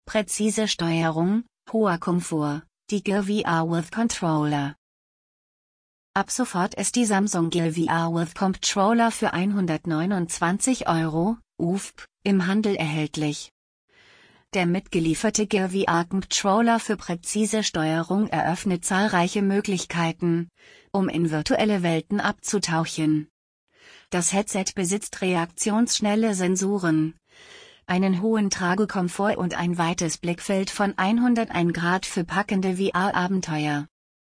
Präzise Steuerung, hoher Komfort, die Gear VR with Controller. Ab sofort ist die Samsung Gear VR with Controller für 129 € UFP im Handel erhältlich. Der mitgelieferte Gear VR Controller für präzise Steuerung eröffnet zahlreiche Möglichkeiten, um in virtuelle Welten abzutauchen. Das Headset besitzt reaktionsschnelle Sensoren, einen hohen Tragekomfort und ein weites Blickfeld von 101 Grad für packende VR-Abenteuer.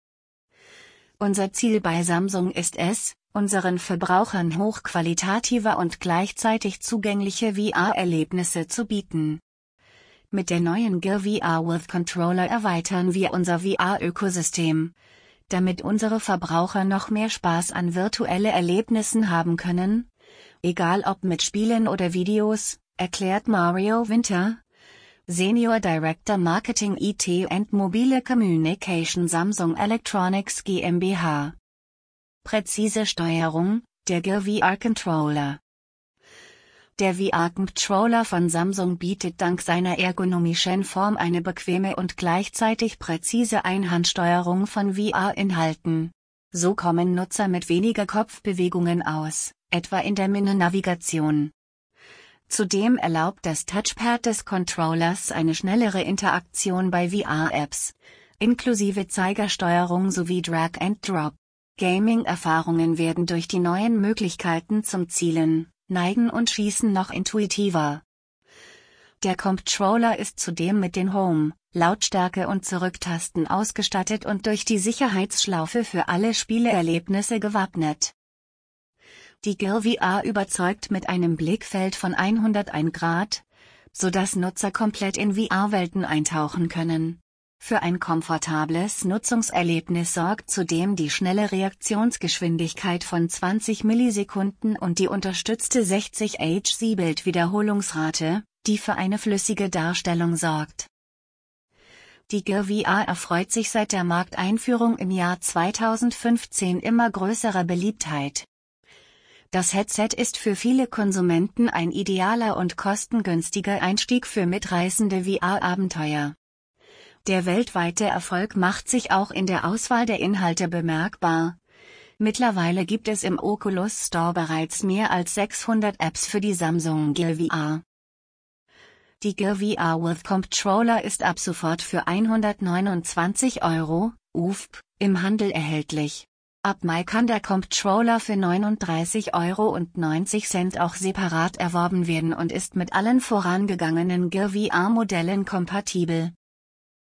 Unser Ziel bei Samsung ist es, unseren Verbrauchern hochqualitative und gleichzeitig zugängliche VR-Erlebnisse zu bieten. Mit der neuen Gear VR with Controller erweitern wir unser VR-Ökosystem, damit unsere Verbraucher noch mehr Spaß an virtuelle Erlebnissen haben können, egal ob mit Spielen oder Videos, erklärt Mario Winter, Senior Director Marketing IT and Mobile Communication Samsung Electronics GmbH. Präzise Steuerung, der Gear VR Controller. Der VR-Controller von Samsung bietet dank seiner ergonomischen Form eine bequeme und gleichzeitig präzise Einhandsteuerung von VR-Inhalten. So kommen Nutzer mit weniger Kopfbewegungen aus, etwa in der Menünavigation. Zudem erlaubt das Touchpad des Controllers eine schnellere Interaktion bei VR-Apps, inklusive Zeigersteuerung sowie Drag and Drop. Gaming-Erfahrungen werden durch die neuen Möglichkeiten zum Zielen, Neigen und Schießen noch intuitiver. Der Controller ist zudem mit den Home-, Lautstärke- und Zurücktasten ausgestattet und durch die Sicherheitsschlaufe für alle Spieleerlebnisse gewappnet. Die Gear VR überzeugt mit einem Blickfeld von 101 Grad, sodass Nutzer komplett in VR-Welten eintauchen können. Für ein komfortables Nutzungserlebnis sorgt zudem die schnelle Reaktionsgeschwindigkeit von 20 Millisekunden und die unterstützte 60 Hz-Bildwiederholungsrate, die für eine flüssige Darstellung sorgt. Die Gear VR erfreut sich seit der Markteinführung im Jahr 2015 immer größerer Beliebtheit. Das Headset ist für viele Konsumenten ein idealer und kostengünstiger Einstieg für mitreißende VR-Abenteuer. Der weltweite Erfolg macht sich auch in der Auswahl der Inhalte bemerkbar. Mittlerweile gibt es im Oculus Store bereits mehr als 600 Apps für die Samsung Gear VR. Die Gear VR with Controller ist ab sofort für 129 € UFP im Handel erhältlich. Ab Mai kann der Controller für 39,90 € auch separat erworben werden und ist mit allen vorangegangenen Gear VR-Modellen kompatibel.